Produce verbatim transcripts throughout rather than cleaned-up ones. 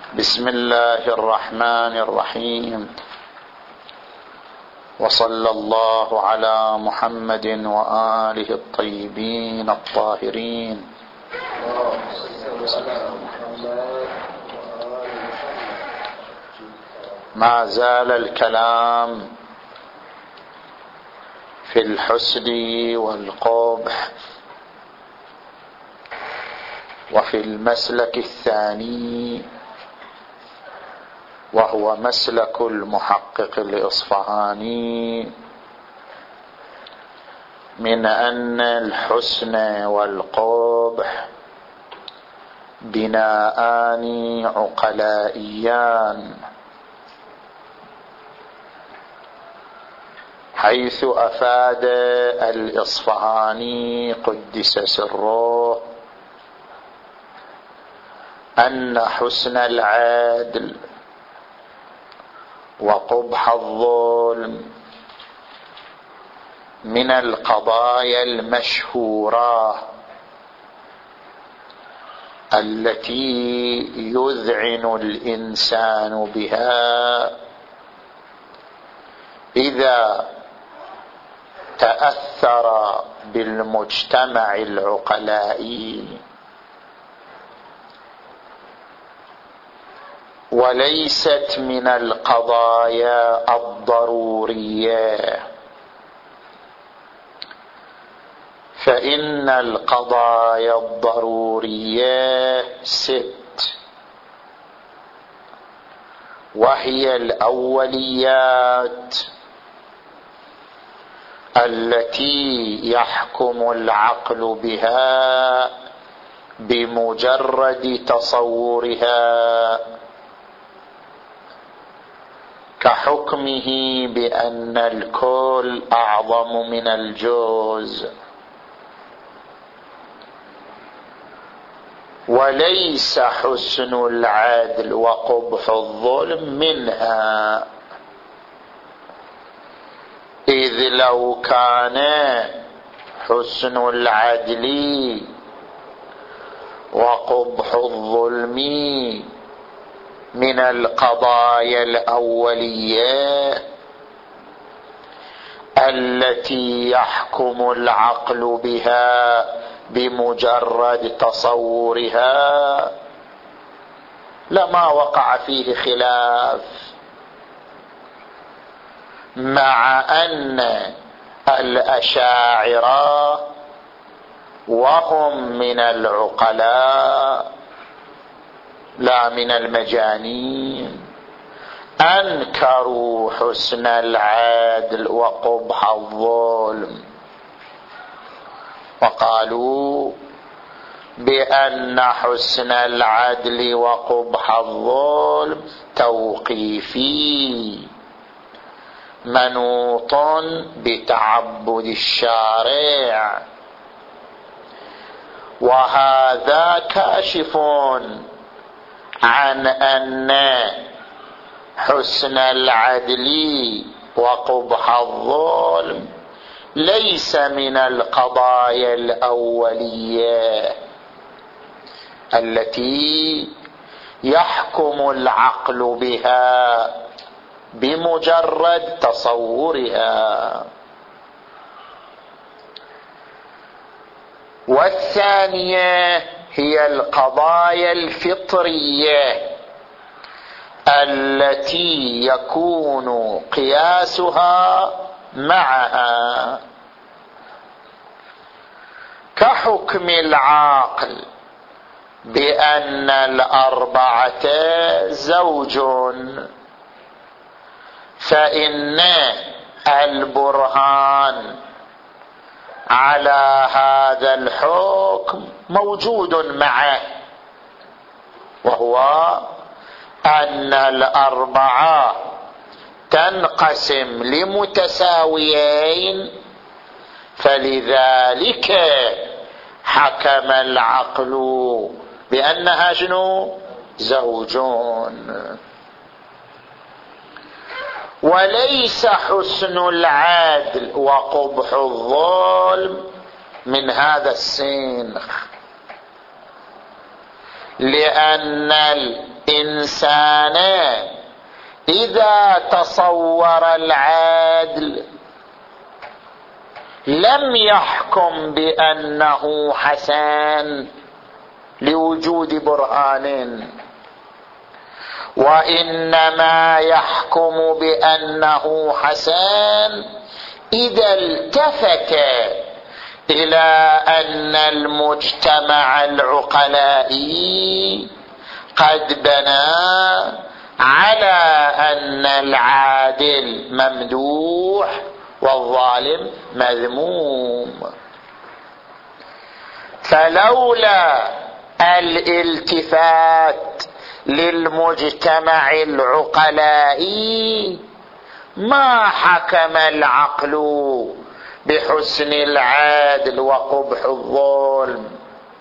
بسم الله الرحمن الرحيم. وصلى الله على محمد وآله الطيبين الطاهرين. ما زال الكلام في الحسد والقبح، وفي المسلك الثاني وهو مسلك المحقق الإصفهاني من أن الحسن والقبح بناءان عقلائيان، حيث أفاد الإصفهاني قدس سره أن حسن العدل وقبح الظلم من القضايا المشهورة التي يذعن الإنسان بها إذا تأثر بالمجتمع العقلائي، وليست من القضايا الضرورية، فإن القضايا الضرورية ست، وهي الأوليات التي يحكم العقل بها بمجرد تصورها، كحكمه بأن الكل أعظم من الجزء، وليس حسن العدل وقبح الظلم منها، إذ لو كان حسن العدل وقبح الظلم من القضايا الأولية التي يحكم العقل بها بمجرد تصورها لما وقع فيه خلاف، مع أن الأشاعرة وهم من العقلاء لا من المجانين أنكروا حسن العدل وقبح الظلم، وقالوا بأن حسن العدل وقبح الظلم توقيفي منوط بتعبد الشارع، وهذا كاشف عن أن حسن العدل وقبح الظلم ليس من القضايا الأولية التي يحكم العقل بها بمجرد تصورها. والثانية هي القضايا الفطرية التي يكون قياسها معها، كحكم العاقل بأن الأربعة زوج، فإن البرهان على هذا الحكم موجود معه، وهو أن الأربعة تنقسم لمتساويين، فلذلك حكم العقل بأنها شنو؟ زوجون. وليس حسن العدل وقبح الظلم من هذا السنخ، لأن الإنسان إذا تصور العدل لم يحكم بأنه حسن لوجود برهان، وإنما يحكم بأنه حسن إذا التفت إلى أن المجتمع العقلائي قد بنى على أن العادل ممدوح والظالم مذموم. فلولا الالتفات للمجتمع العقلائي ما حكم العقل بحسن العدل وقبح الظلم.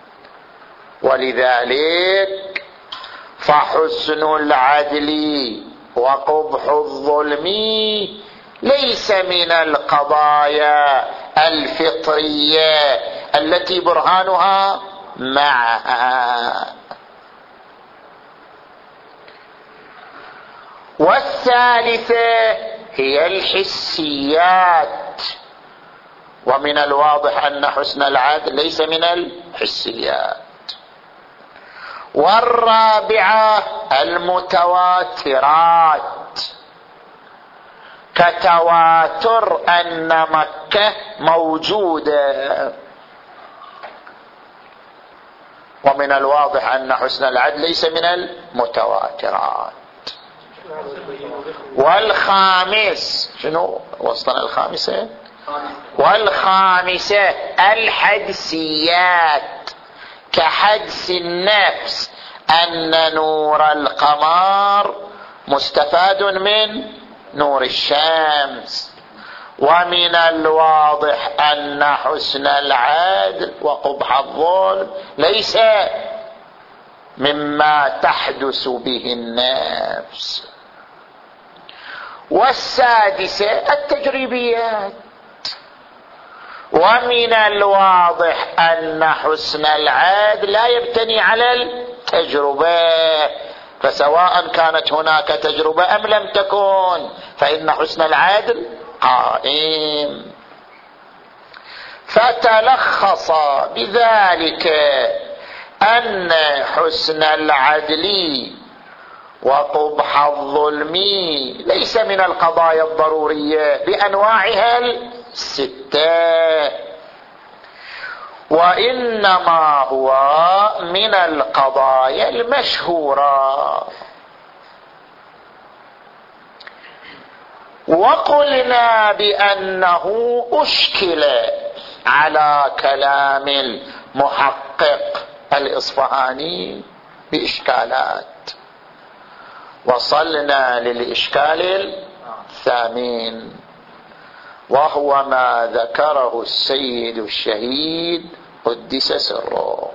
ولذلك فحسن العدل وقبح الظلم ليس من القضايا الفطرية التي برهانها معها. والثالثة هي الحسيات، ومن الواضح أن حسن العدل ليس من الحسيات. والرابعة المتواترات، كتواتر أن مكة موجودة، ومن الواضح أن حسن العدل ليس من المتواترات. والخامس شنو وصلنا الخامسة؟ والخامسة الحدسيات، كحدس النفس أن نور القمر مستفاد من نور الشمس. ومن الواضح أن حسن العدل وقبح الظلم ليس مما تحدث به النفس. والسادسة التجريبيات، ومن الواضح أن حسن العدل لا يبتني على التجربة، فسواء كانت هناك تجربة أم لم تكن فإن حسن العدل قائم. فتلخص بذلك أن حسن العدل وقبح الظلم ليس من القضايا الضرورية بأنواعها الستة، وإنما هو من القضايا المشهورة. وقلنا بأنه أشكل على كلام المحقق الإصفهاني بإشكالات، وصلنا للإشكال الثامن، وهو ما ذكره السيد الشهيد قدس سره،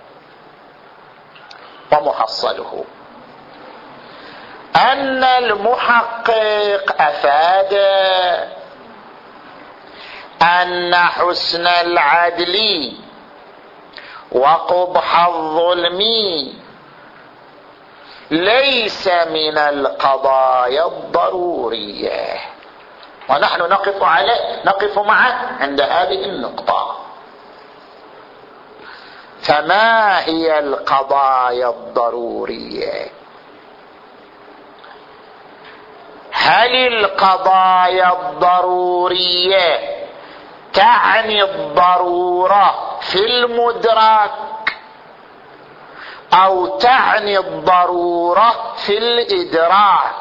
ومحصله أن المحقق أفاد أن حسن العدل وقبح الظلم ليس من القضايا الضرورية، ونحن نقف عليه نقف معه عند هذه النقطة. فما هي القضايا الضرورية؟ هل القضايا الضرورية تعني الضرورة في المدرك أو تعني الضرورة في الإدراك؟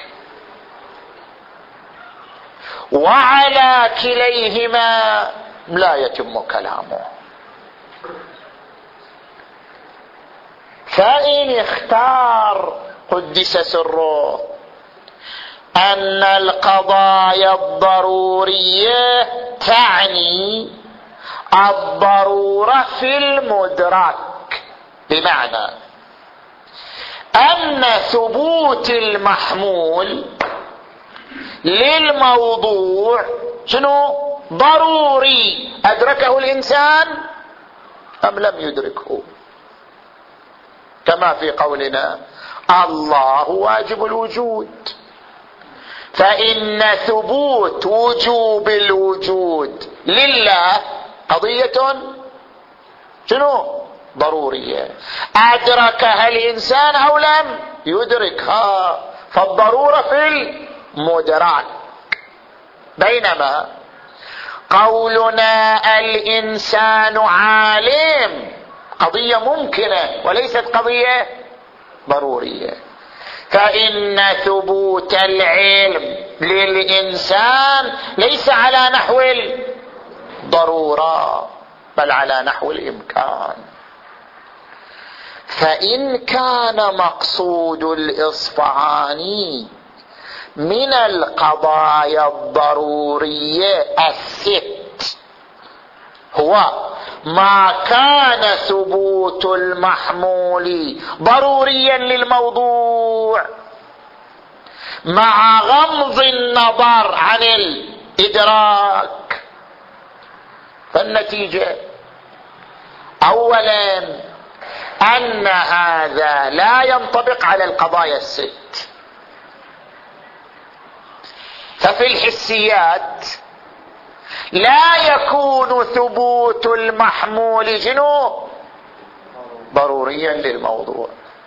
وعلى كليهما لا يتم كلامه. فإن اختار قدس سره أن القضايا الضرورية تعني الضرورة في المدرك، بمعنى أن ثبوت المحمول للموضوع شنو؟ ضروري، أدركه الإنسان أم لم يدركه؟ كما في قولنا الله واجب الوجود، فإن ثبوت وجوب الوجود لله قضية شنو؟ ضرورية، أدركها الإنسان أو لم يدركها، فالضرورة في المدرك. بينما قولنا الإنسان عالم قضية ممكنة وليست قضية ضرورية، فإن ثبوت العلم للإنسان ليس على نحو الضرورة بل على نحو الإمكان. فإن كان مقصود الإصفهاني من القضايا الضرورية الست هو ما كان ثبوت المحمول ضروريا للموضوع مع غمض النظر عن الإدراك، فالنتيجة أولا أن هذا لا ينطبق على القضايا الست. ففي الحسيات لا يكون ثبوت المحمول جنو ضروريا للموضوع،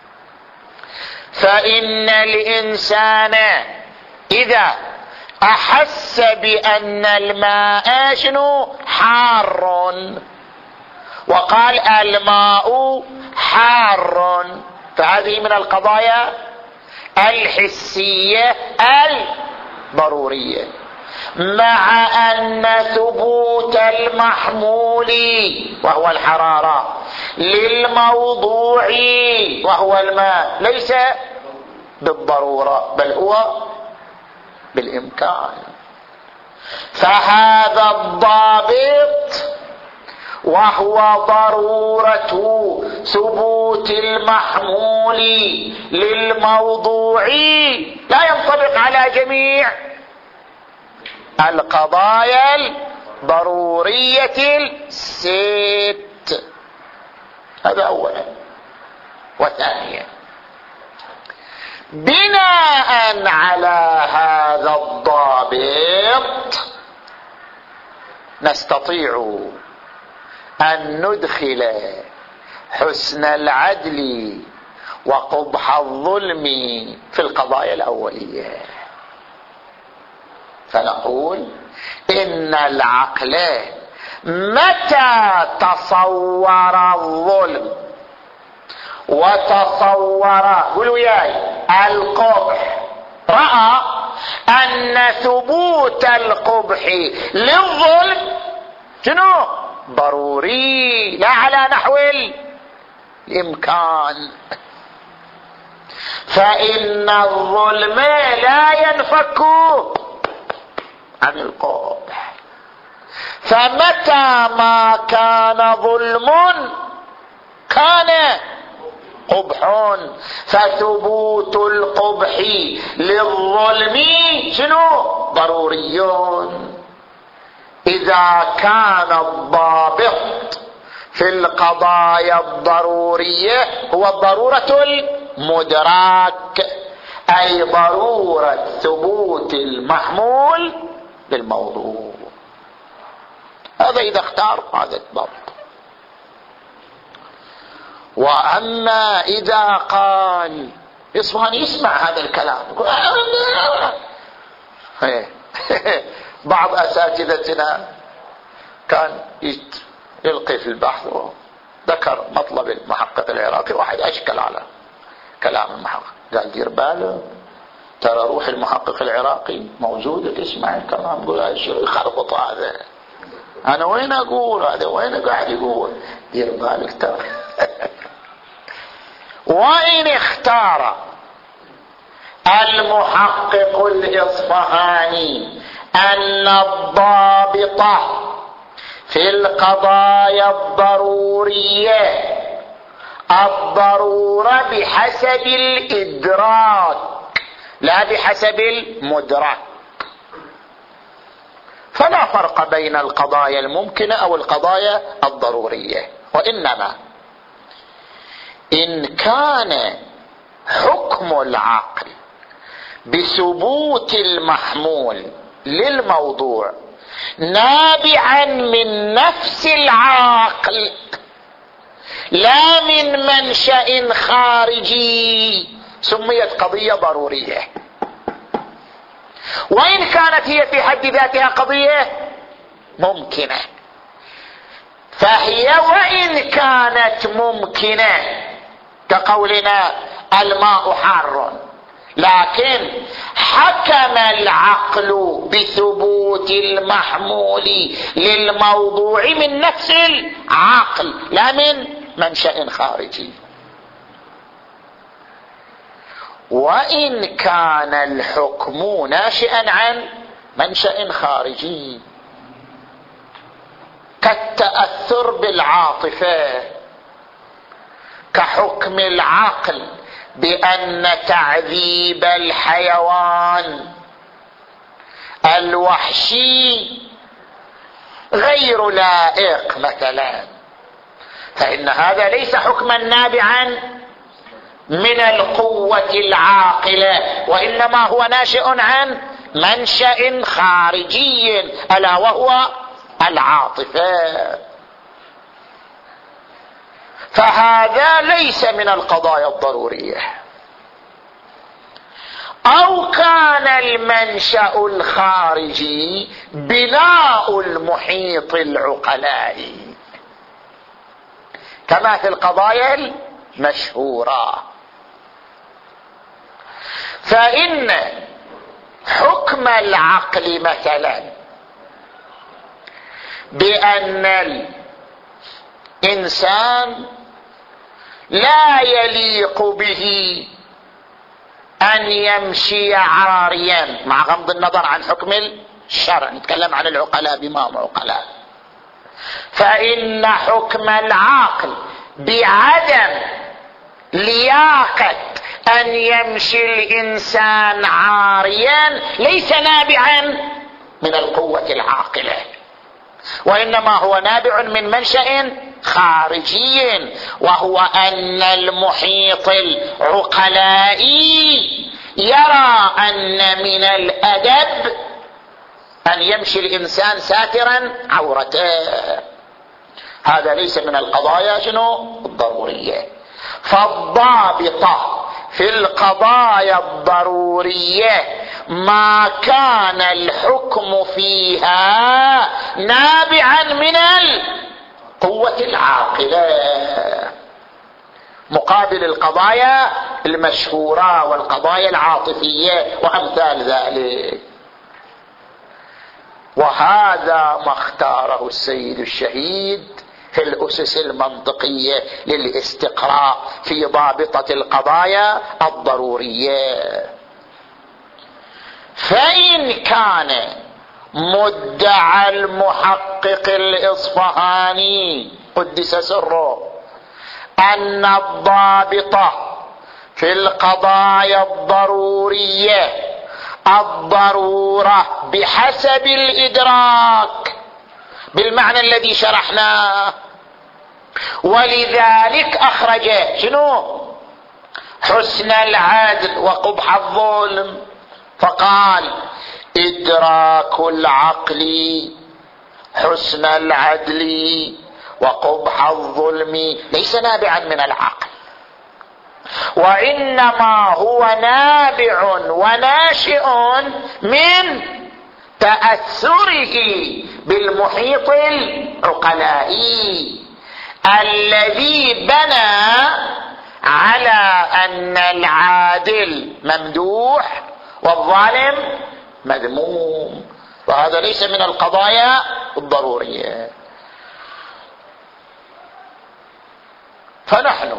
فإن الإنسان إذا أحس بأن الماء شنو حار وقال الماء حار، فهذه من القضايا الحسية الضرورية، مع أن ثبوت المحمول وهو الحرارة للموضوع وهو الماء ليس بالضرورة بل هو بالإمكان. فهذا الضابط وهو ضرورة ثبوت المحمول للموضوع لا ينطبق على جميع القضايا الضرورية الست. هذا أولا. وثانيا بناء على هذا الضابط نستطيع أن ندخل حسن العدل وقبح الظلم في القضايا الأولية، فنقول إن العقل متى تصور الظلم وتصور قولوا ياي القبح رأى أن ثبوت القبح للظلم شنو ضروري لا على نحو الإمكان، فإن الظلم لا ينفك عن القبح، فمتى ما كان ظلم كان قبح، فثبوت القبح للظلم شنو ضروري إذا كان الضابط في القضايا الضرورية هو الضرورة المدرك، أي ضرورة ثبوت المحمول للموضوع. هذا إذا اختار هذا الضبط. وأما إذا قال يصبح يسمع هذا الكلام بعض أساتذتنا كان يلقي في البحث ذكر مطلب المحقق العراقي، واحد أشكل على كلام المحقق قال دير باله ترى روح المحقق العراقي موجودة تسمع الكلام، قول هذا يخربط هذا، أنا وين أقول هذا وين قاعد يقول، دير بالك ترى. وإن اختار المحقق الإصفهاني أن الضابط في القضايا الضرورية الضرورة بحسب الإدراك لا بحسب المدرك، فلا فرق بين القضايا الممكنة أو القضايا الضرورية، وإنما إن كان حكم العقل بثبوت المحمول للموضوع نابعا من نفس العقل لا من منشأ خارجي سميت قضية ضرورية، وإن كانت هي في حد ذاتها قضية ممكنة، فهي وإن كانت ممكنة كقولنا الماء حار، لكن حكم العقل بثبوت المحمول للموضوع من نفس العقل لا من منشأ خارجي. وإن كان الحكم ناشئا عن منشأ خارجي كالتأثر بالعاطفة، كحكم العقل بأن تعذيب الحيوان الوحشي غير لائق مثلا، فإن هذا ليس حكما نابعا من القوة العاقلة، وإنما هو ناشئ عن منشأ خارجي ألا وهو العاطفة. فهذا ليس من القضايا الضرورية. أو كان المنشأ الخارجي بناء المحيط العقلائي كما في القضايا المشهورة، فإن حكم العقل مثلا بأن الإنسان لا يليق به أن يمشي عاريا، مع غض النظر عن حكم الشرع، نتكلم عن العقلاء بما هم عقلاء، فإن حكم العقل بعدم لياقة أن يمشي الإنسان عاريا ليس نابعا من القوة العاقلة، وإنما هو نابع من منشأ خارجي، وهو أن المحيط العقلائي يرى أن من الأدب أن يمشي الإنسان ساترا عورته. هذا ليس من القضايا شنو الضرورية. فالضابطة في القضايا الضرورية ما كان الحكم فيها نابعا من القوة العاقلة، مقابل القضايا المشهورة والقضايا العاطفية وأمثال ذلك. وهذا ما اختاره السيد الشهيد في الأسس المنطقية للاستقراء في ضابطة القضايا الضرورية. فإن كان مدعى المحقق الإصفهاني قدس سره أن الضابطة في القضايا الضرورية الضرورة بحسب الإدراك بالمعنى الذي شرحناه، ولذلك أخرج شنو حسن العدل وقبح الظلم، فقال إدراك العقل حسن العدل وقبح الظلم ليس نابعا من العقل، وإنما هو نابع وناشئ من تأثره بالمحيط العقلائي الذي بنى على أن العادل ممدوح والظالم مذموم، وهذا ليس من القضايا الضرورية. فنحن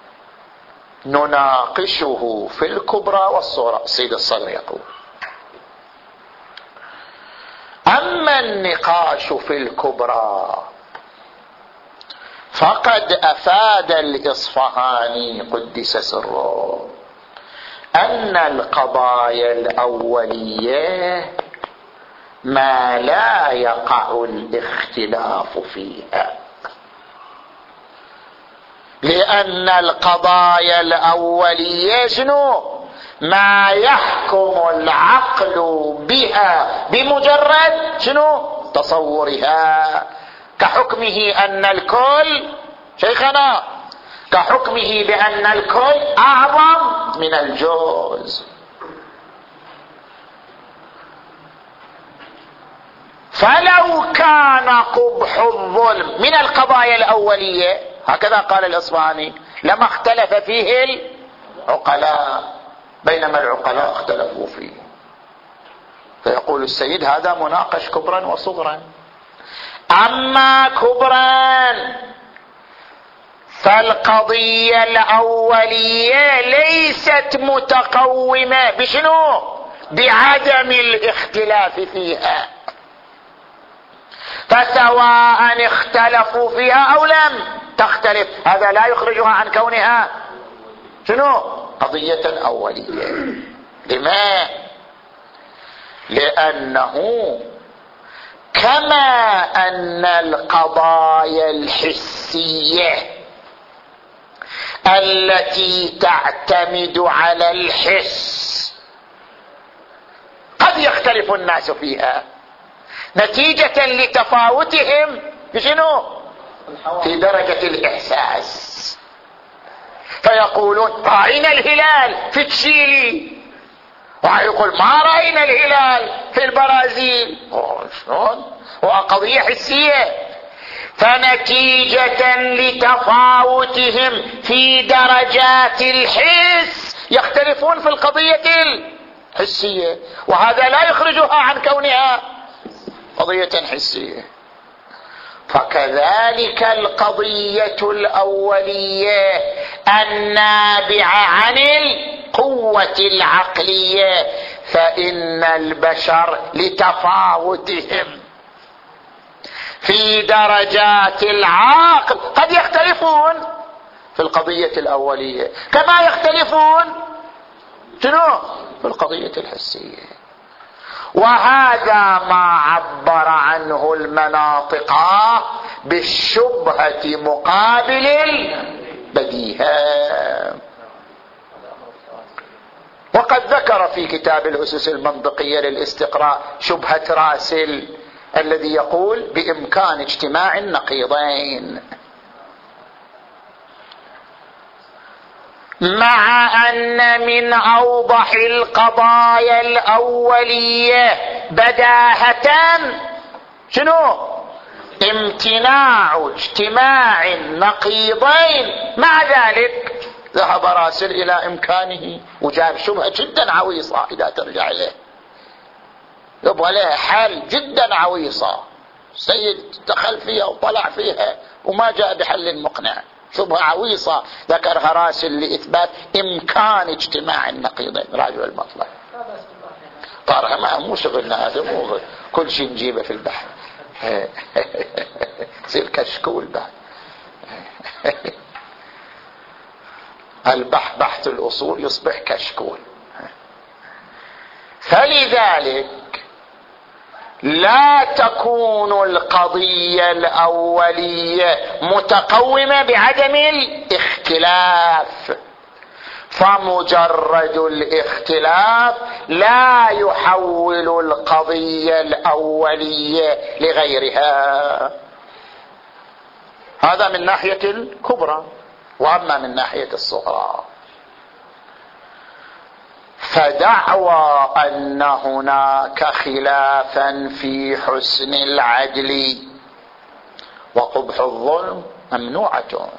نناقشه في الكبرى والصغرى. السيد الصدر يقول: أما النقاش في الكبرى فقد أفاد الإصفهاني قدس سره أن القضايا الأولية ما لا يقع الاختلاف فيها، لأن القضايا الأولية شنو؟ ما يحكم العقل بها بمجرد شنو؟ تصورها، كحكمه أن الكل شيخنا كحكمه بأن الكل أعظم من الجزء. فلو كان قبح الظلم من القضايا الأولية هكذا قال الإصفهاني لما اختلف فيه العقلاء، بينما العقلاء اختلفوا فيه. فيقول السيد هذا مناقش كبرا وصغرا. أما كبرا فالقضية الأولية ليست متقومة بشنو؟ بعدم الاختلاف فيها، فسواء اختلفوا فيها أو لم تختلف هذا لا يخرجها عن كونها شنو؟ قضية أولية. لما؟ لأنه كما أن القضايا الحسية التي تعتمد على الحس قد يختلف الناس فيها نتيجة لتفاوتهم في شنو؟ في درجة الإحساس. فيقولون رأينا الهلال في تشيلي، ويقول ما رأينا الهلال في البرازيل. شلون؟ وقضية حسية. فنتيجة لتفاوتهم في درجات الحس يختلفون في القضية الحسية، وهذا لا يخرجها عن كونها قضية حسية. فكذلك القضية الأولية النابعة عن القوة العقلية، فإن البشر لتفاوتهم في درجات العقل قد يختلفون في القضية الأولية كما يختلفون شنو؟ في القضية الحسية. وهذا ما عبر عنه المناطق بالشبهة مقابل البديهة. وقد ذكر في كتاب الأسس المنطقية للاستقراء شبهة راسل الذي يقول بإمكان اجتماع النقيضين، مع أن من أوضح القضايا الأولية بداهة شنو؟ امتناع اجتماع النقيضين. مع ذلك ذهب راسل إلى إمكانه وجاب شبهة جدا عويصة إذا ترجع إليه، يبغى لها حل جدا عويصة. السيد دخل فيها وطلع فيها وما جاء بحل مقنع، شبهة عويصة ذكرها راسل لإثبات إمكان اجتماع النقيضين. راجع المطلب طارها ما مو شغلنا هذا، مو كل شيء نجيبه في البحث يصير كشكول بعد. البحث بحث الأصول يصبح كشكول. فلذلك لا تكون القضية الأولية متقومة بعدم الاختلاف، فمجرد الاختلاف لا يحول القضية الأولية لغيرها. هذا من ناحية الكبرى. وأما من ناحية الصغرى فدعوى أن هناك خلافا في حسن العدل وقبح الظلم ممنوعة،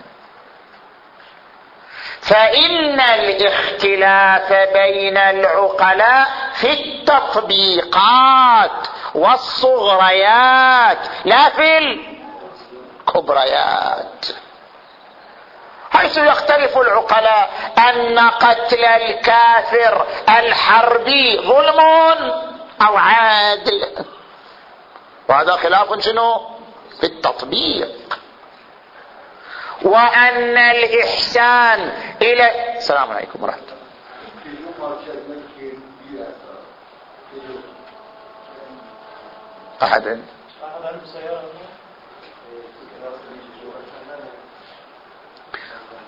فإن الاختلاف بين العقلاء في التطبيقات والصغريات لا في الكبريات. حيث يختلف العقلاء أن قتل الكافر الحربي ظلم أو عادل، وهذا خلاف شنو؟ في التطبيق. وأن الإحسان إلى السلام عليكم ورحمة الله. أحد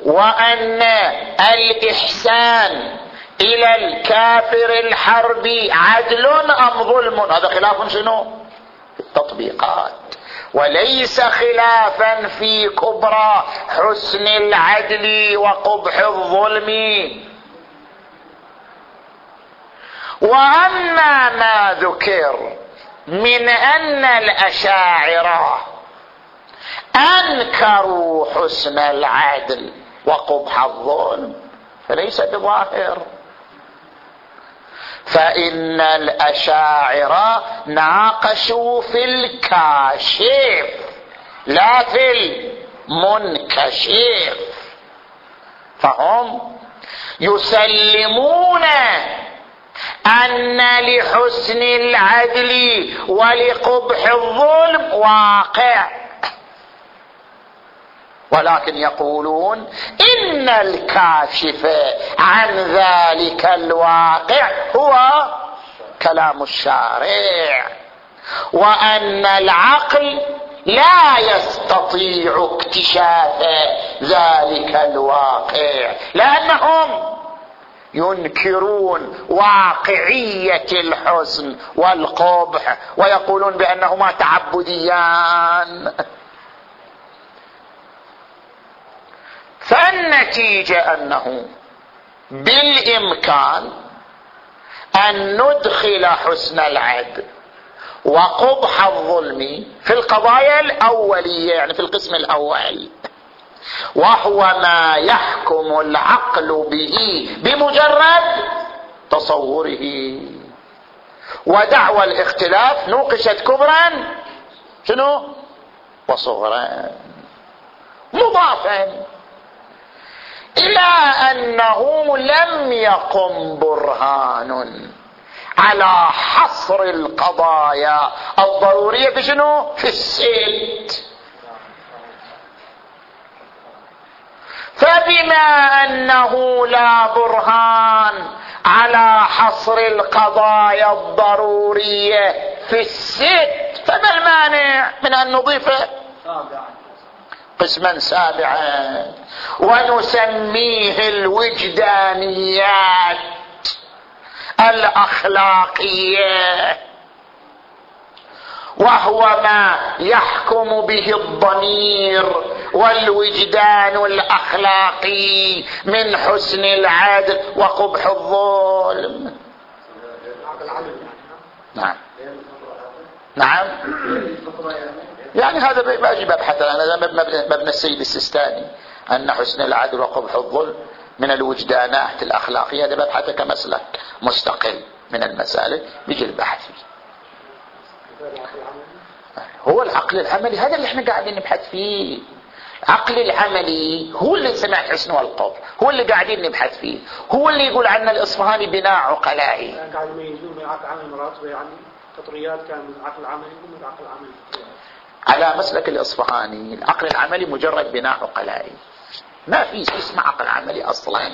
وأن الإحسان إلى الكافر الحربي عدل أم ظلم، هذا خلاف شنو؟ في التطبيقات، وليس خلافا في كبرى حسن العدل وقبح الظلم. وأما ما ذكر من أن الأشاعرة أنكروا حسن العدل وقبح الظلم فليس بظاهر، فإن الأشاعرة ناقشوا في الكاشف لا في المنكشف، فهم يسلمون أن لحسن العدل ولقبح الظلم واقع، ولكن يقولون إن الكاشف عن ذلك الواقع هو كلام الشارع، وأن العقل لا يستطيع اكتشاف ذلك الواقع، لأنهم ينكرون واقعية الحسن والقبح ويقولون بأنهما تعبديان. فالنتيجة أنه بالإمكان أن ندخل حسن العدل وقبح الظلم في القضايا الأولية، يعني في القسم الأول، وهو ما يحكم العقل به بمجرد تصوره. ودعوى الاختلاف نوقشت كبرا شنو وصغرا، مضافا إلى أنه لم يقم برهان على حصر القضايا الضرورية في شنو؟ في الست. فبما أنه لا برهان على حصر القضايا الضرورية في الست، فما المانع من أن نضيفه قسما سابعا ونسميه الوجدانيات الأخلاقية، وهو ما يحكم به الضمير والوجدان الأخلاقي من حسن العدل وقبح الظلم. نعم نعم، يعني هذا باجي ببحث انا مبنى السيد السيستاني ان حسن العدل وقبح الظلم من الوجدانات الاخلاقيه، هذا ببحثه كمسلك مستقل من المسالك بيجي البحث فيه. هو العقل العملي هذا اللي احنا قاعدين نبحث فيه، عقل العملي هو اللي سمعت حسن والقبح، هو اللي قاعدين نبحث فيه، هو اللي يقول عنا الإصفهاني بناء عقلائي. يعني قاعد يميزون بين عقل عملي مراتب، يعني تطريات كان من العقل العملي ومن العقل العملي على مسلك الإصفهاني. العقل العملي مجرد بناء عقلائي، ما في اسمه عقل عملي اصلا.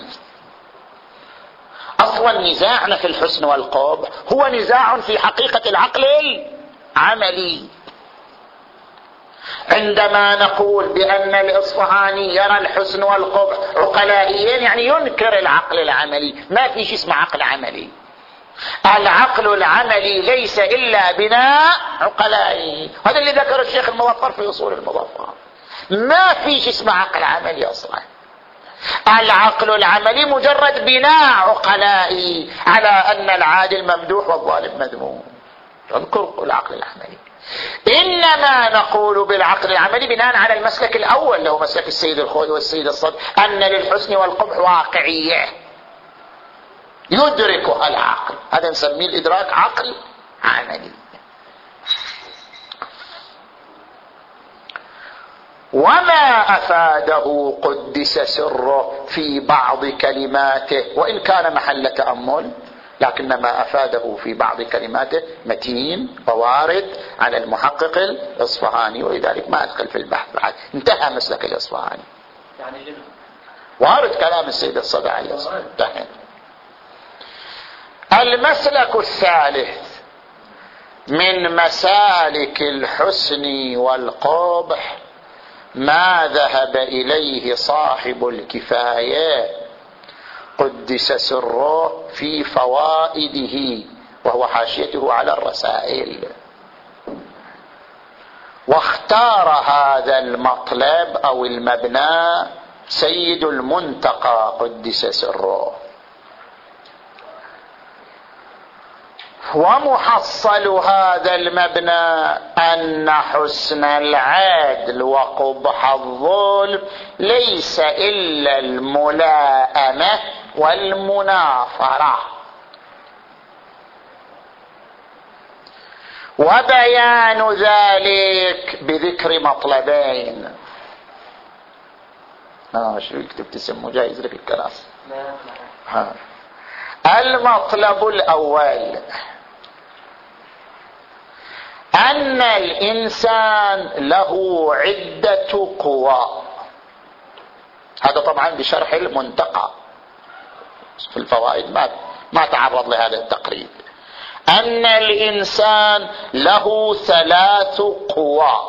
اصلا نزاعنا في الحسن والقبح هو نزاع في حقيقة العقل العملي. عندما نقول بأن الإصفهاني يرى الحسن والقبح عقلائيين يعني ينكر العقل العملي، ما في شيء اسمه عقل عملي. العقل العملي ليس إلا بناء عقلائي، هذا اللي ذكر الشيخ المظفر في أصول المظفر. ما في شيء اسمه عقل عملي أصلا. العقل العملي مجرد بناء عقلائي على أن العادل ممدوح والظالم مذموم. اذكر العقل العملي. إنما نقول بالعقل العملي بناء على المسلك الأول اللي هو مسلك السيد الخوئي والسيد الصدر، أن للحسن والقبح واقعية يدركها العقل، هذا نسميه الإدراك عقل عملي. وما أفاده قدس سره في بعض كلماته وإن كان محل تأمل، لكن ما أفاده في بعض كلماته متين ووارد على المحقق الإصفهاني، ولذلك ما أدخل في البحث بعد، انتهى مسلك الإصفهاني. يعني وارد كلام السيد الصدر عليه الصلاة والسلام. المسلك الثالث من مسالك الحسن والقبح ما ذهب إليه صاحب الكفاية قدس سره في فوائده، وهو حاشيته على الرسائل، واختار هذا المطلب أو المبنى سيد المنتقى قدس سره. ومحصل هذا المبنى أن حسن العدل وقبح الظلم ليس إلا الملائمة والمنافرة، وبيان ذلك بذكر مطلبين. اه شو يكتب تسمه جايز لك الكراسي. ها. المطلب الأول أن الإنسان له عدة قوى، هذا طبعا بشرح المنتقى في الفوائد، ما ما تعرض لهذا التقريب. أن الإنسان له ثلاث قوى: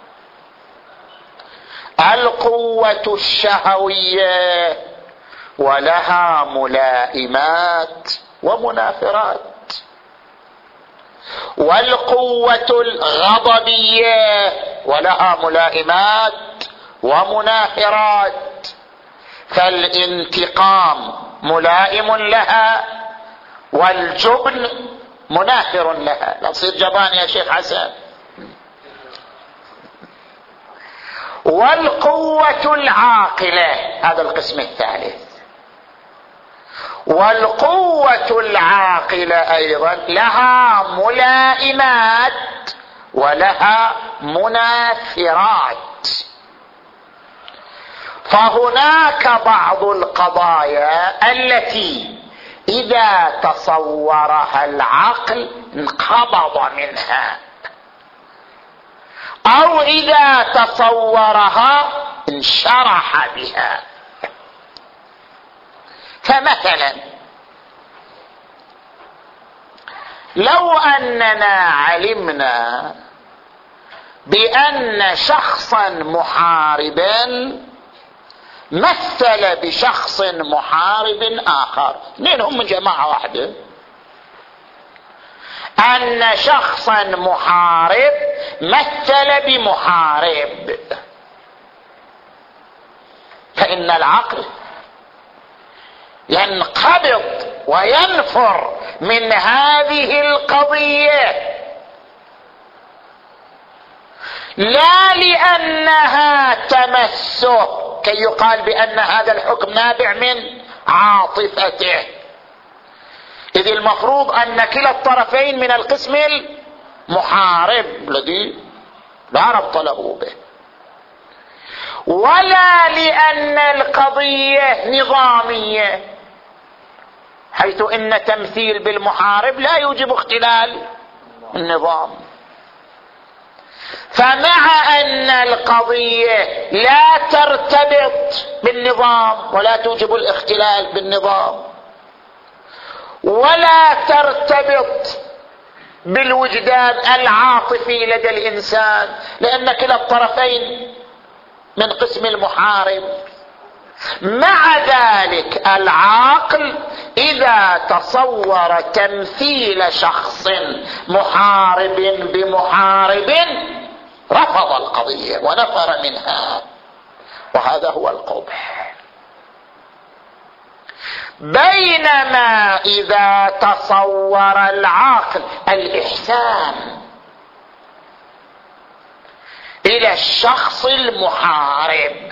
القوة الشهوية ولها ملائمات ومنافرات، والقوة الغضبية ولها ملائمات ومنافرات، فالانتقام ملائم لها والجبن منافر لها. لا تصير جبان يا شيخ حسن. والقوة العاقلة هذا القسم الثالث، والقوة العاقلة أيضا لها ملائمات ولها منافرات. فهناك بعض القضايا التي إذا تصورها العقل انقبض منها، أو إذا تصورها انشرح بها. فمثلا لو أننا علمنا بأن شخصا محاربا مثل بشخص محارب آخر، منهم من جماعة واحدة، أن شخصا محارب مثل بمحارب، فإن العقل ينقبض وينفر من هذه القضية، لا لأنها تمسه كي يقال بأن هذا الحكم نابع من عاطفته، إذ المفروض أن كلا الطرفين من القسم المحارب الذي لا ربط له به، ولا لأن القضية نظامية، حيث إن تمثيل بالمحارب لا يوجب اختلال النظام. فمع أن القضية لا ترتبط بالنظام ولا توجب الاختلال بالنظام، ولا ترتبط بالوجدان العاطفي لدى الإنسان، لأن كلا الطرفين من قسم المحارب، مع ذلك العاقل إذا تصور تمثيل شخص محارب بمحارب رفض القضية ونفر منها، وهذا هو القبح. بينما إذا تصور العاقل الإحسان إلى الشخص المحارب،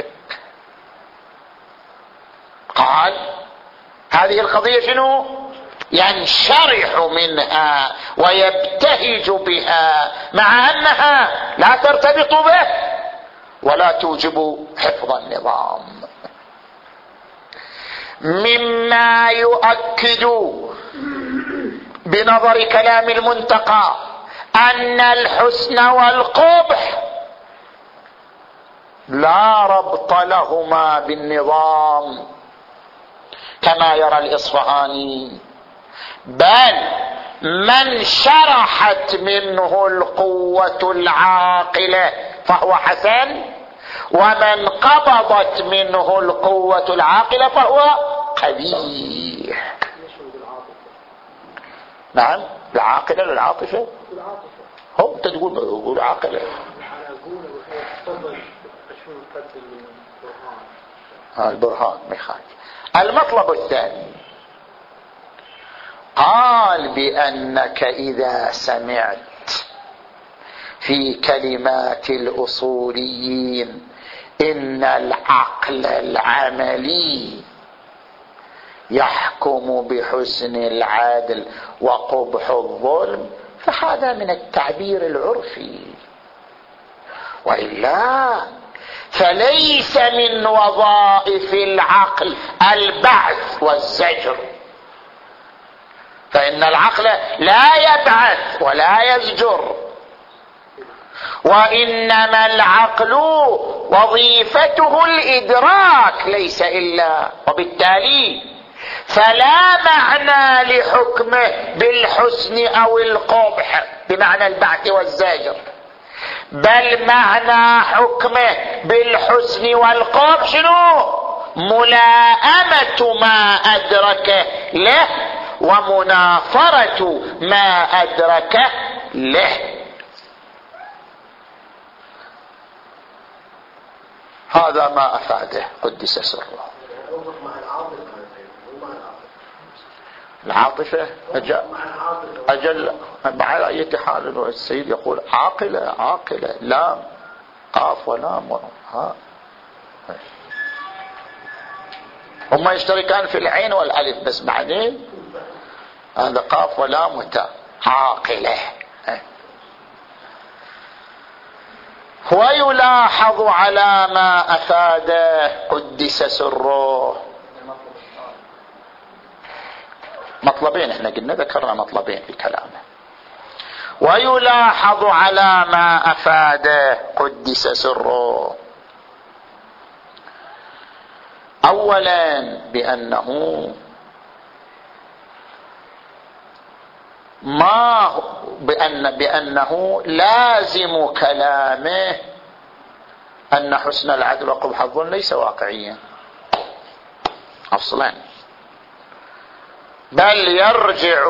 قال هذه القضية شنو؟ ينشرح منها ويبتهج بها، مع أنها لا ترتبط به ولا توجب حفظ النظام. مما يؤكد بنظر كلام المنتقى أن الحسن والقبح لا ربط لهما بالنظام كما يرى الإصفهاني، بل من شرحت منه القوة العاقلة فهو حسن، ومن قبضت منه القوة العاقلة فهو قبيح. نعم العاقلة للعاطفة هم تقول يقول عاقلة. ها البرهان مخاج. المطلب الثاني قال بأنك إذا سمعت في كلمات الأصوليين إن العقل العملي يحكم بحسن العدل وقبح الظلم فهذا من التعبير العرفي، وإلا فليس من وظائف العقل البعث والزجر، فإن العقل لا يبعث ولا يزجر، وإنما العقل وظيفته الإدراك ليس إلا، وبالتالي فلا معنى لحكمه بالحسن أو القبح بمعنى البعث والزجر، بل معنى حكمه بالحسن والقبح شنو؟ ملائمة ما أدركه له ومنافرة ما أدركه له. هذا ما أفاده قدس سره. العاطفة أجل, أجل مع أي حال السيد يقول عاقلة عاقلة لام قاف ولام ها هما يشتركان في العين والألف بس بعدين هذا قاف ولام وتاء عاقلة. ويلاحظ على ما أفاده قدس سره مطلبين، احنا قلنا ذكرنا مطلبين في كلامه. ويلاحظ على ما أفاده قدس سره أولا بأنه ما بأن بأنه لازم كلامه أن حسن العدل وقبح الظلم ليس واقعيا أصلا، بل يرجع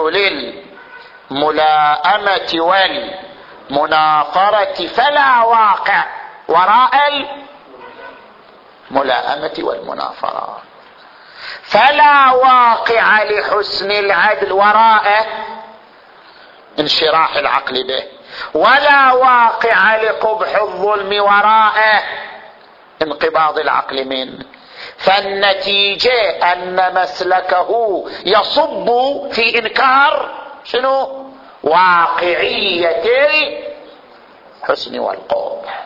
للملائمة والمنافرة، فلا واقع وراء الملائمة والمنافرة، فلا واقع لحسن العدل وراء انشراح العقل به، ولا واقع لقبح الظلم وراء انقباض العقل منه. فالنتيجة أن مسلكه يصب في إنكار شنو؟ واقعية الحسن والقبح.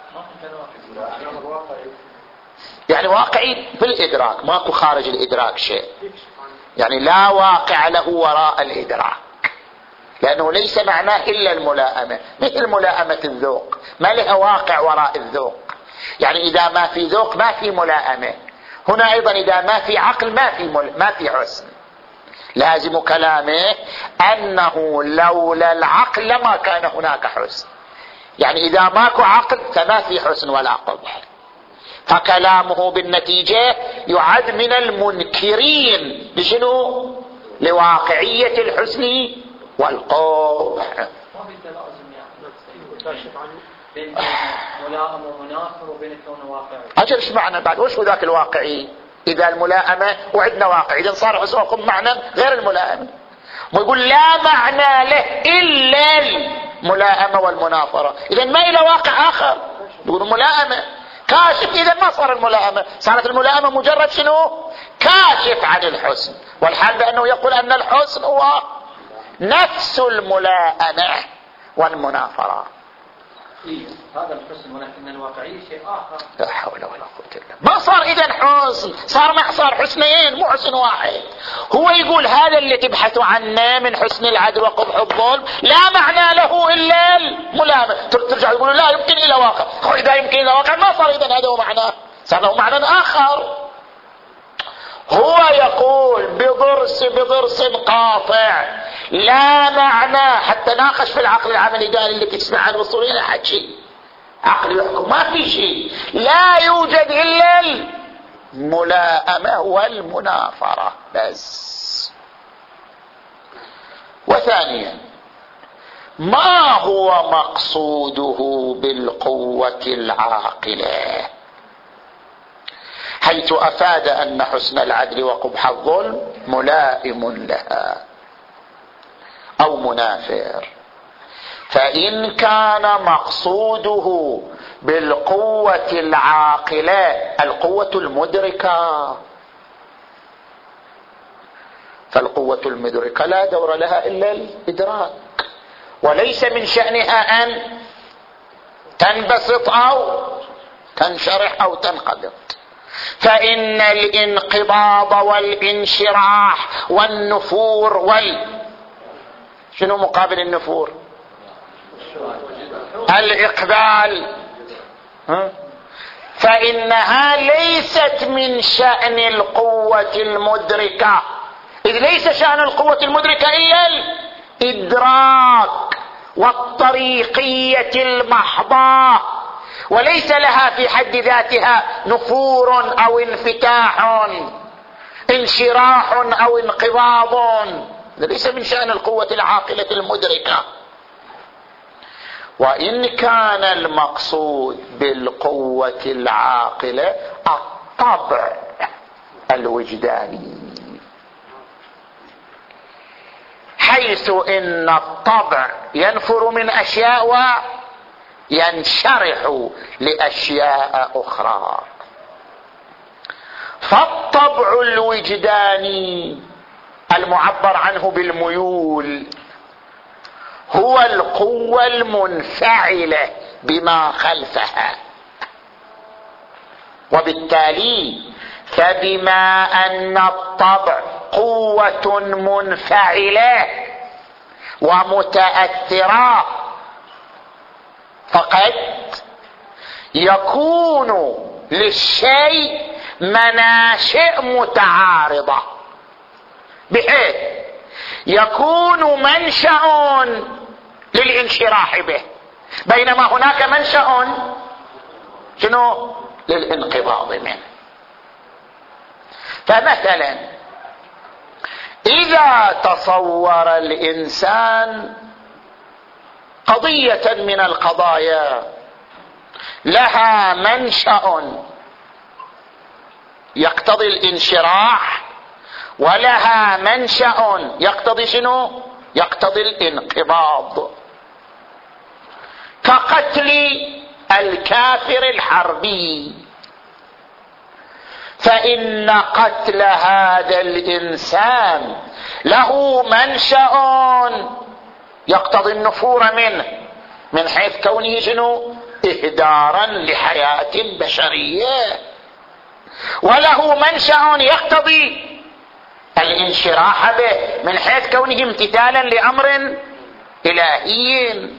يعني واقعي بالإدراك، ماكو خارج الإدراك شيء، يعني لا واقع له وراء الإدراك، لأنه ليس معناه إلا الملائمة، مثل ملائمة الذوق ما لها واقع وراء الذوق، يعني إذا ما في ذوق ما في ملائمة، هنا أيضا إذا ما في عقل ما في مل... ما في حسن. لازم كلامه أنه لولا العقل لما كان هناك حسن، يعني إذا ماكو عقل فما في حسن ولا قبح، فكلامه بالنتيجة يعد من المنكرين لشنو؟ لواقعية الحسن والقبح. بين ملائمة ومنافر وبين كونه واقعي. أجل ايش معنى بعد؟ وش هو ذاك الواقعي؟ إذا الملائمة وعدنا واقع، إذا صار حسنكم معنى غير الملائمة، ويقول لا معنى له إلا الملائمة والمنافرة، إذا ما إلى واقع آخر، يقول ملائمة كاشف، إذا ما صار الملائمة، صارت الملائمة مجرد شنو؟ كاشف عن الحسن، والحال بأنه يقول أن الحسن هو نفس الملائمة والمنافرة. إيه هذا الحسن، ولكن الواقعية شيء آخر. لا حول ولا قوة إلا بالله. ما صار إذن حسن، صار ما صار حسنين مو حسن واحد. هو يقول هذا اللي تبحث عنه من حسن العدل وقبح الظلم لا معنى له إلا الملائمة، ترجع يقولوا لا يمكن إلى واقع، إذا يمكن إلى واقع ما صار إذن هذا هو معناه، صار له معنى آخر. هو يقول بضرس بضرس قاطع لا معنى، حتى ناقش في العقل العملي قال اللي تسمع عن الوصولين حكي عقل يحكم، ما في شيء، لا يوجد إلا الملائمة والمنافرة بس. وثانيا، ما هو مقصوده بالقوة العاقلة؟ حيث أفاد أن حسن العدل وقبح الظلم ملائم لها أو منافر. فإن كان مقصوده بالقوة العاقلة القوة المدركة، فالقوة المدركة لا دور لها إلا الإدراك، وليس من شأنها أن تنبسط أو تنشرح أو تنقبض. فإن الانقباض والانشراح والنفور وال شنو مقابل النفور؟ الإقبال، فإنها ليست من شأن القوة المدركة، إذ ليس شأن القوة المدركة إلا الإدراك والطريقية المحضة، وليس لها في حد ذاتها نفور أو انفتاح، انشراح أو انقباض، هذا ليس من شأن القوة العاقلة المدركة. وإن كان المقصود بالقوة العاقلة الطبع الوجداني، حيث إن الطبع ينفر من أشياء وينشرح لأشياء أخرى. فالطبع الوجداني المعبر عنه بالميول هو القوة المنفعلة بما خلفها، وبالتالي فبما أن الطبع قوة منفعلة ومتأثرة، فقد يكون للشيء مناشئ متعارضة، بحيث يكون منشأ للانشراح به، بينما هناك منشأ شنو؟ للانقباض منه. فمثلا إذا تصور الإنسان قضية من القضايا لها منشأ يقتضي الانشراح، ولها منشأ يقتضي شنو؟ يقتضي الانقباض، كقتل الكافر الحربي، فإن قتل هذا الإنسان له منشأ يقتضي النفور منه، من حيث كونه شنو؟ إهدارا لحياة بشرية، وله منشأ يقتضي الانشراح به، من حيث كونه امتثالا لأمر إلهي.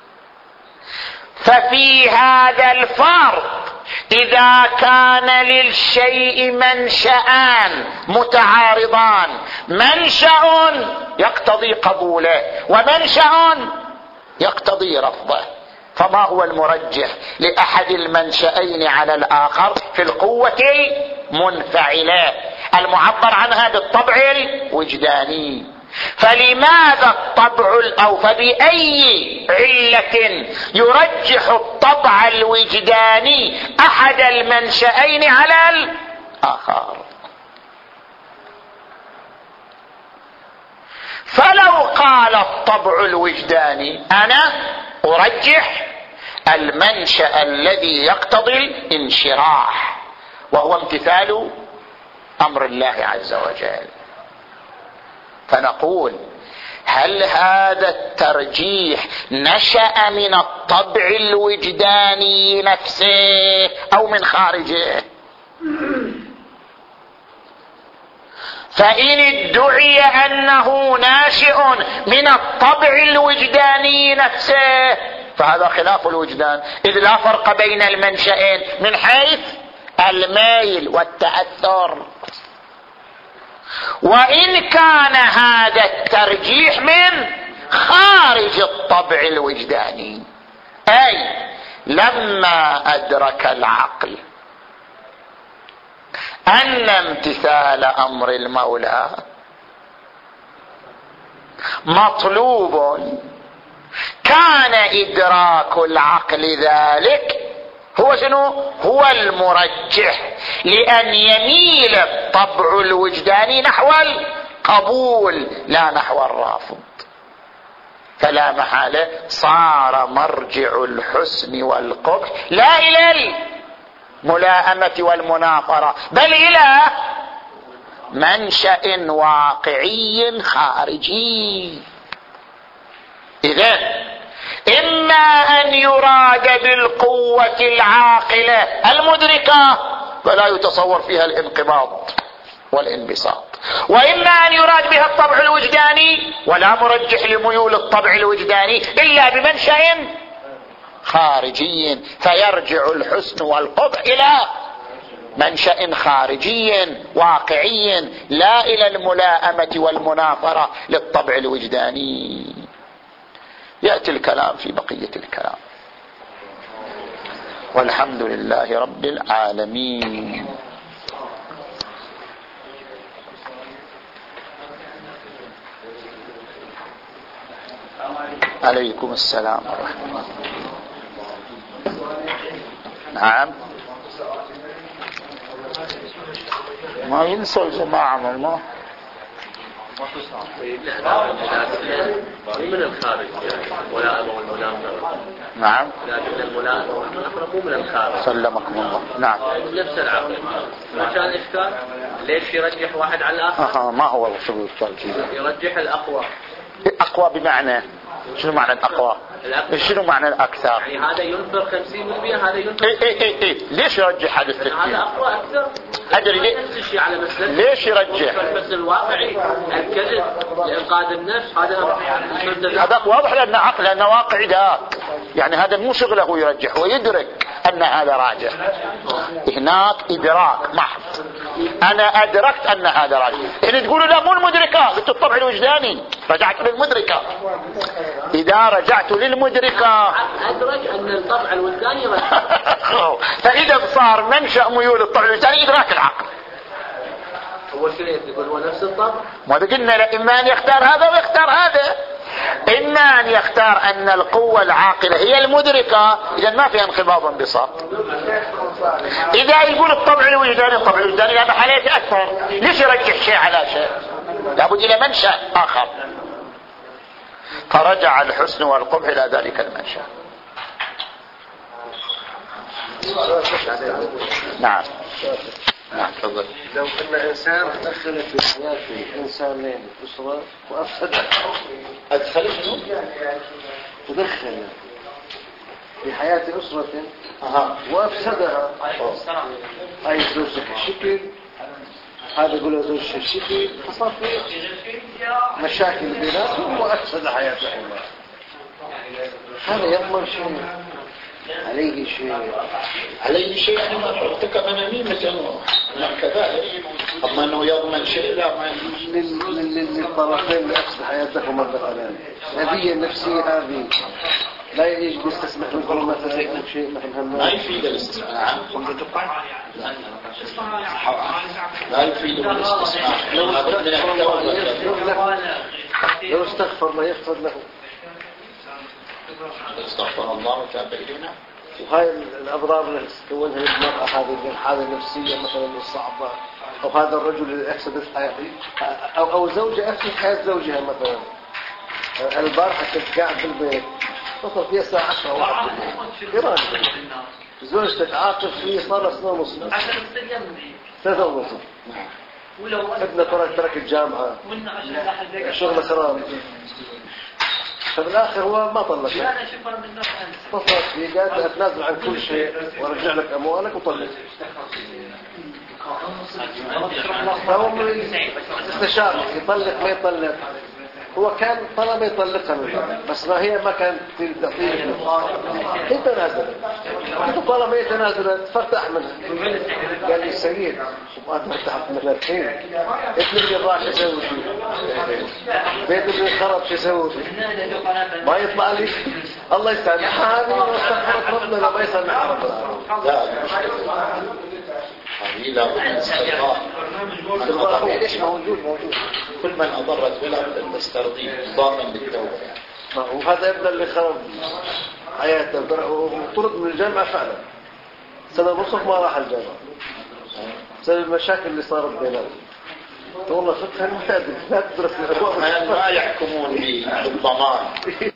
ففي هذا الفرق إذا كان للشيء منشأان متعارضان، منشأ يقتضي قبوله ومنشأ يقتضي رفضه، فما هو المرجح لأحد المنشأين على الآخر في القوة المنفعلة المعبر عنها بالطبع الوجداني؟ فلماذا الطبع أو فبأي علة يرجح الطبع الوجداني أحد المنشأين على الآخر؟ فلو قال الطبع الوجداني أنا أرجح المنشأ الذي يقتضي الانشراح وهو امتثال أمر الله عز وجل، فنقول هل هذا الترجيح نشأ من الطبع الوجداني نفسه أو من خارجه؟ فإن ادعي أنه ناشئ من الطبع الوجداني نفسه فهذا خلاف الوجدان، إذ لا فرق بين المنشأين من حيث الميل والتأثر. وإن كان هذا الترجيح من خارج الطبع الوجداني، أي لما أدرك العقل أن امتثال أمر المولى مطلوب، كان إدراك العقل ذلك هو شنو؟ هو المرجح، لأن يميل الطبع الوجداني نحو القبول لا نحو الرافض. فلا محالة صار مرجع الحسن والقبح لا إلى الملائمة والمناظرة، بل إلى منشأ واقعي خارجي. إذن إما أن يراد بالقوة العاقلة المدركة فلا يتصور فيها الانقباض والانبساط، وإما أن يراد بها الطبع الوجداني، ولا مرجح لميول الطبع الوجداني إلا بمنشأ خارجي، فيرجع الحسن والقبح إلى منشأ خارجي واقعي لا إلى الملائمة والمناظرة للطبع الوجداني. يأتي الكلام في بقية الكلام، والحمد لله رب العالمين. عليكم السلام ورحمة الله. نعم، ما ينسى الجماعة والله من الخارج يعني ملائمة والمناظرة. نعم، لكن الملائمة والمناظرة مو من الخارج. سلمكم الله. نعم، نفس العقل. ما كان إشكال ليش يرجح واحد على الآخر؟ آه ما هو الشغل الترجيح؟ يرجح الأقوى. أقوى بمعنى شنو معنى الأقوى؟ شنو معنى الأكثر؟ يعني هذا ينفر خمسين بالمئة، هذا ينفر إيه إيه إيه إيه. ليش يرجح هذا الترجيح؟ هذا أقوى أكثر. أدري ليه؟ نفس الشيء على مسألة ليش يرجح؟ المثل الواقعي، الكذب لإنقاذ النفس، هذا هذا واضح لأنه عقل، لأنه واقعي ذاك، يعني هذا مو شغله يرجح، ويدرك أن هذا راجح. هناك إدراك محض، أنا أدركت أن هذا راجح. إن تقولوا لا مو المدركة، قلت الطبع الوجداني، رجعت للمدركة. إذا رجعت للمدركة أدرك أن الطبع الوجداني راجح. فإذا صار منشأ ميول الطبع الوجداني إدراك العقل. هو شنو يقول؟ هو نفس الطبع. ماذا قلنا له؟ إما أن يختار هذا ويختار هذا، إما أن يختار أن القوة العاقلة هي المدركة، إذا ما فيها انقباض وانبساط. إذا يقول الطبع الوجداني، الطبع الوجداني لا محالة يتأثر، ليش يرجح شيء على شيء؟ لابد إلى منشأ آخر. فرجع الحسن والقبح إلى ذلك المنشأ. نعم نعم تفضل. لو ان انسان دخل في حياته انسانين اسره وافسدها، ادخل شنو؟ تدخل في حياه اسره أها. وافسدها، اي زوجك الشكل، هذا يقول له زوجك الشكل، فصار في مشاكل بيناتهم وافسد حياتهم. هذا يضمن شيء؟ عليه شيء؟ عليه شيء يعني ما ارتكب نميمة كذلك، أما أنه يضمن شيء لا ما للطرفين اللي أفسد حياتهما مثلا. هذه النفسية هذه لا يجب يستسمح لكم مثلا شيء مثلا ما يفيد الاستسماح. لا يفيد الاستسماح. لو استغفر ما يغفر له. استغفر الله وتاب إلينا. وهاي الأضرار اللي تكونها المرأة، هذه الحالة النفسية مثلا الصعبة، أو هذا الرجل اللي أفسد حياته، أو أو زوجة أفسد حياة زوجها مثلا. البارحة كنت قاعد في البيت، وصل فيها الساعة عشرة واحد بالليل، زوجتك عاطف فيه صار سنة ونص، ثلاثة ونص. ابنه ترك ترك الجامعة، شغله خراب. فبالآخر هو ما طلق، اتصلت فيه قالت أتنازل عن كل شيء وارجع لك أموالك وطلق. فهو استشار يطلق ما يطلق، هو كان طلب يطلقها منها بس ما هي ما كانت تعطيه هي تنازلت كنت طالما هي تنازلت فارتاح منها قال لي السيد وأنت ارتحت منها الحين ابن اللي راح يسوي بيت اللي خرب يسوي ما يطلع لي الله يسامح هذه واستغفرت ربنا ما يسامح ربنا لا هذه لا بد من استرضاء الضرر ليش موجود موجود كل من أضرت ولا بد أن تسترضيه إضافا للتوبة يعني. وهذا يبدأ اللي خرب حياته وطرد من الجامعة فعلا سنة ونصف ما راح الجامعة بسبب المشاكل اللي صارت بينهم والله فقه المحادث لا تدرس ما يحكمون بالضمان